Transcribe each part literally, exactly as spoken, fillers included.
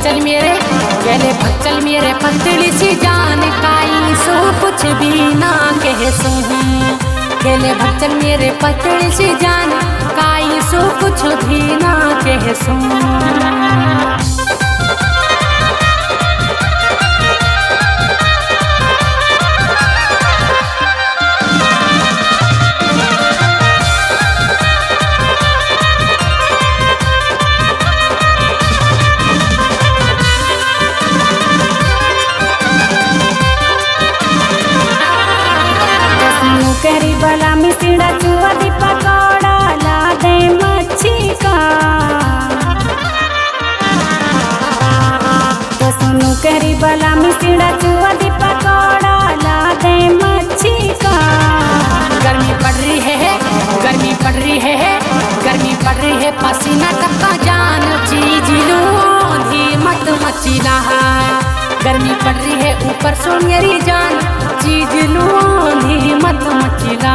भक्चल मेरे गले भक्चल मेरे पतली सी जान काई सो कुछ भी ना कह सू गले भक्चल मेरे पतली सी जान काई सो कुछ भी ना कह सू। करी बला मिसिड़ा चुआ दी पकौड़ा ला दे मच्छी का तो सुनु करी बला मिसिड़ा चुआ दी पकौड़ा ला दे मच्छी का। गर्मी पड़ रही है गर्मी पड़ रही है गर्मी पड़ रही है पसीना टपका जान चीज लो धी मत मचीला गर्मी पड़ रही है ऊपर सो मेरी जान चीज लो धी मत मचीला।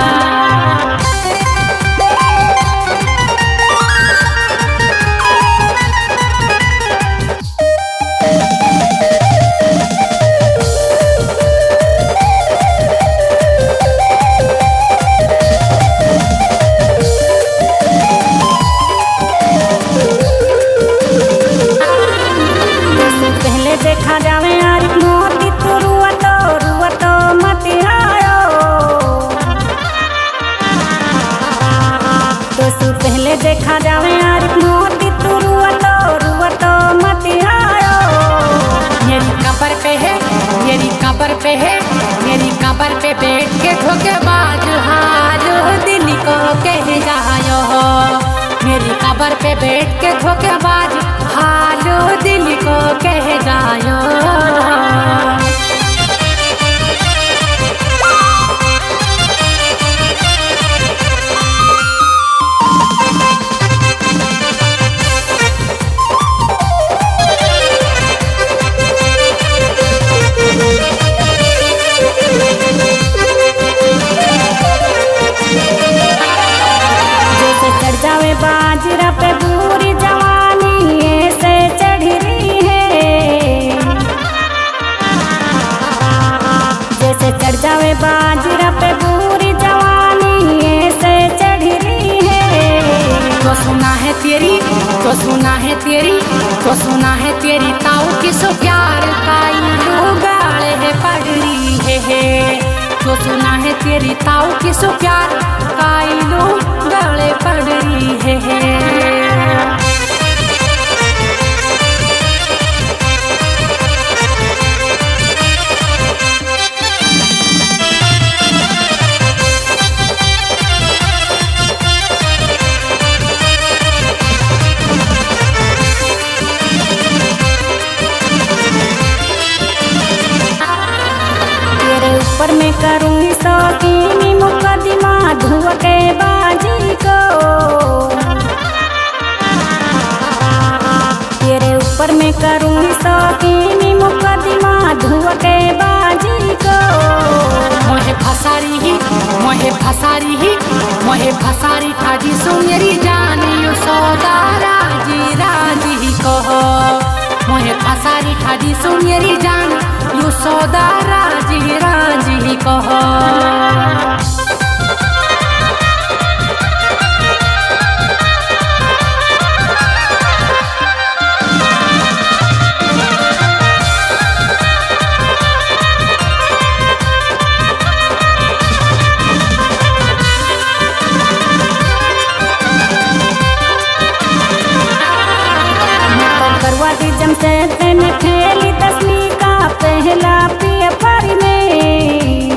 पहले देखा जावे यार मोती तू रुआ तो रुआ तो मत आयो दोस्तों पहले देखा जावे यार मोती तू रुआ तो रुआ तो मत आयो। मेरी कबर पे है मेरी कबर पे है मेरी कबर पे बैठ के धोखेबाज हाल दिल को कह जायो मेरी कबर पे बैठ के धोखेबाज हाल दिल को कह जायो। जैसे चढ़ जावे बाजरा पे पूरी जवानी ऐसे चढ़ रही है जैसे चढ़ जावे बाजरा पे पूरी जवानी ऐसे चढ़ रही है। तो सुना है तेरी तो सुना है तेरी तो सुना है तेरी ताऊ की सो प्यार काई लो गाले है पड़ रही है तो सुना है तेरी ताऊ की सो प्यार काई लो गाले पड़ रही है। ऊपर में करूँगी शौकीनी मुकदमा धुआ के बाजी को तेरे ऊपर में करूँगी शौकीनी मुकदमा धुआ के बाजी को। मोहे फसारी ही मोहे फसारी ही मोहे फसारी ठाजी सो मेरी जान यो सौदा राजी राजी ही कहो मोहे फसारी ठाजी सो मेरी जान यो सौदा राजी राजी ही कहो। करवा दी जमशेद ने खेली तस्मी का पहला पेपर में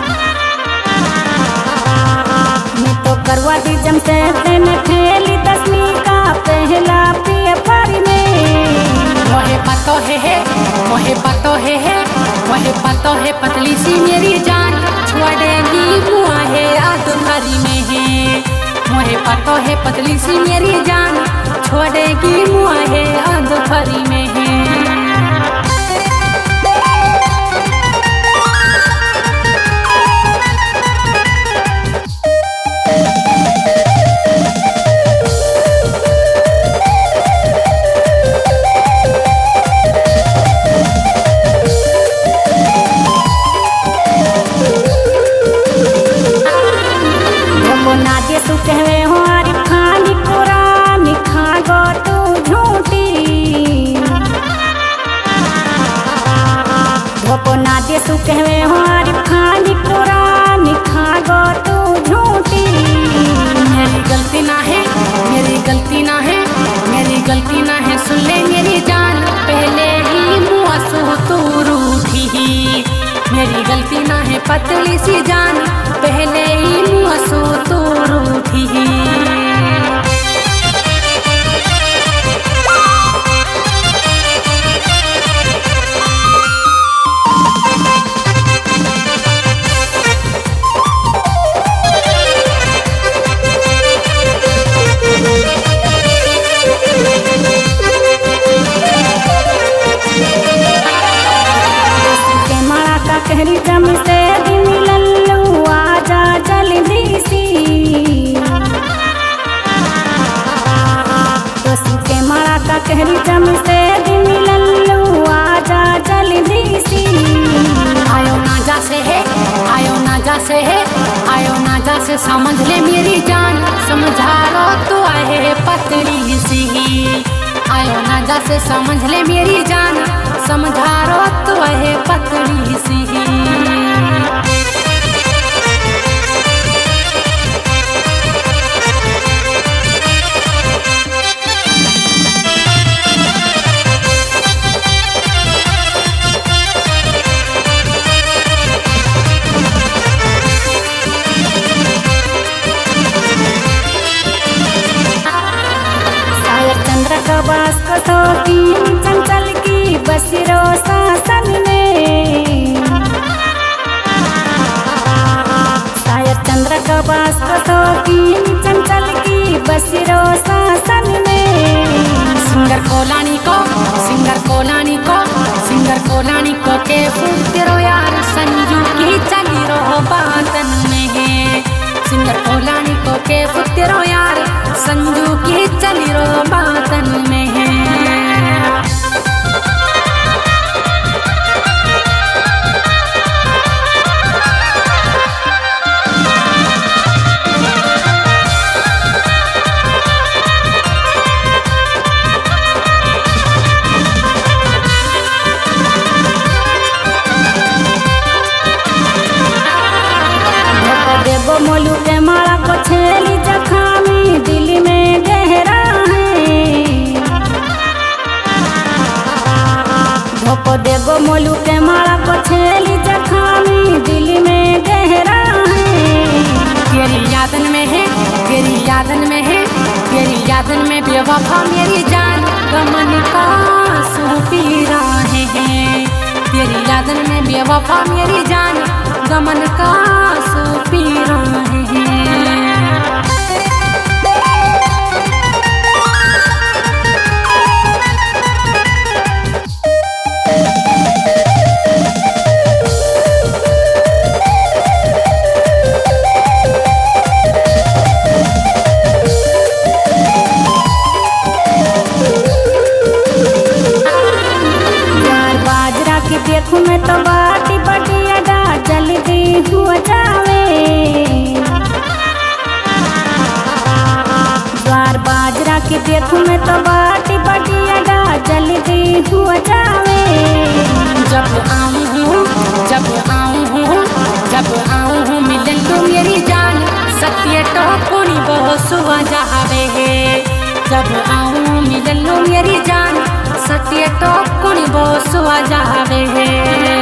मैं तो करवा दी जमशेद ने खेली तस्मी का पहला पेपर में। मोहे पतो है है मोहे पतो है है मोहे पतो है पतली सी मेरी जान छोड़ेगी मुआ है आधुरी में है मोहे पतो है पतली सी मेरी जान छोड़ेगी मुआ है आधुरी में है। सुखवे हमारी खानी पुरानी खागो तू झूठी। मेरी गलती ना है, मेरी गलती ना है, मेरी गलती ना है, सुन ले मेरी जान, पहले ही मुआ सो तू रूठी। मेरी गलती ना है पतली सी जान, पहले ही मुआ सो तू रूठी। कहरी जम से दिन लल्लू आजा जल्दी सी, दोस्त के मारा का कहरी जम से दिन लल्लू आजा जल्दी सी। आयो ना जा से है, आयो ना जा से है, आयो ना जा से समझ ले मेरी जान, समझा लो तो आहे पतली सी। आयो ना जा से समझ ले मेरी जान, समझा रो तो आहे पतली सी। चंद्र का बास कथो की चंचल की बसिरो शासन में, शायद चंद्र का बास कथो की चंचल की बसिरो शासन में। सिंगर कोलानी को, सिंगर कोलानी को, सिंगर कोलानी को के फुटरो यार संजू की चली रो बातन में है। सिंगर कोलानी को के फुटरो यार संजू की चली रो बातन में है। देवो मोलू के माला को छेली जखामी दिल में गहरा है। धोको देवो मोलू के माला को छेली जखामी दिल में गहरा है। तेरी यादन में है, तेरी यादन में है, तेरी यादन में बेवफा मेरी जान, गमन का आंसू पी रहे हैं। तेरी यादन में बेवफा मेरी जान, गमन का आंसू पी रहे हैं। देखूं मैं तो बाटी बढ़िया डा जल्दी हुआ जावे। ज्वार बाजरा की देखूं मैं तो बाटी बढ़िया डा जल्दी हुआ जावे। जब आऊं हूँ, जब आऊं हूँ, जब आऊं हूँ मिलन तो मेरी जान, सत्य तो कोनी बहुत सुहा जावे है। जब आऊं मिलन लो मेरी जान, सत्य तो कोनी बहुत सुहा जावे है।